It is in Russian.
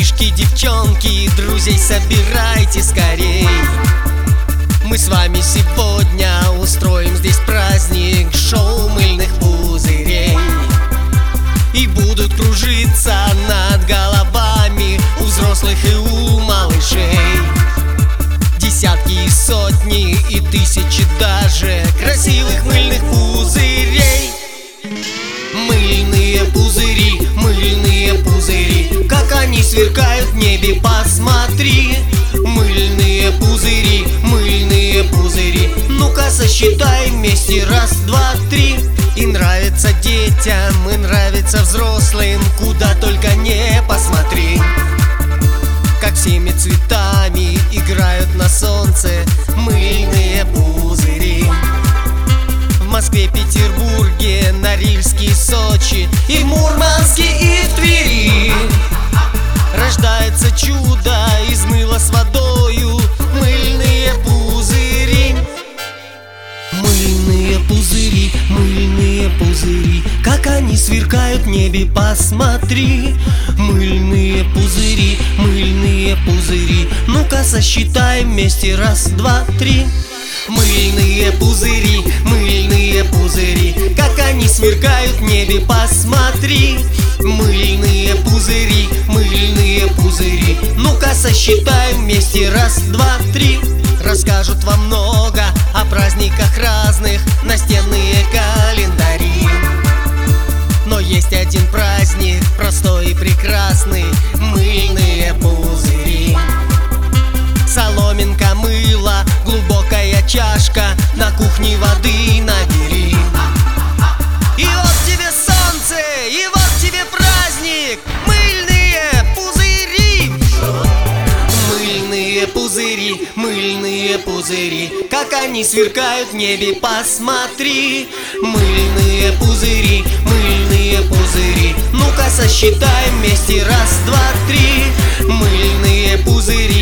Мальчишки, девчонки, друзей собирайте скорей. Мы с вами сегодня устроим здесь праздник, шоу мыльных пузырей. И будут кружиться над головами у взрослых и у малышей десятки и сотни и тысячи даже красивых мыльных пузырей. Мыльные пузыри, как они сверкают в небе, посмотри. Мыльные пузыри, ну-ка сосчитай вместе, раз, два, три. И нравится детям, и нравится взрослым, куда только не посмотри. Как всеми цветами играют на солнце мыльные пузыри. В Москве, Петербурге, Норильске, Сочи, и в Мурманске, и в Твери рождается чудо из мыла с водою, мыльные пузыри. Мыльные пузыри, как они сверкают в небе, посмотри. Мыльные пузыри, ну-ка сосчитай вместе, раз, два, три. Мыльные пузыри, как они сверкают в небе, посмотри. Мыльные пузыри, ну-ка сосчитай вместе, раз, два, три. Расскажут вам много о праздниках разных настенные календари. Но есть один праздник, простой и прекрасный, мыльные пузыри. Соломинка, мыло, глубокая чашка, на кухне воды набери. И вот тебе солнце, и вот тебе праздник, мыльные пузыри. Мыльные пузыри, как они сверкают в небе, посмотри. Мыльные пузыри, ну-ка сосчитай вместе, раз, два, три. Мыльные пузыри,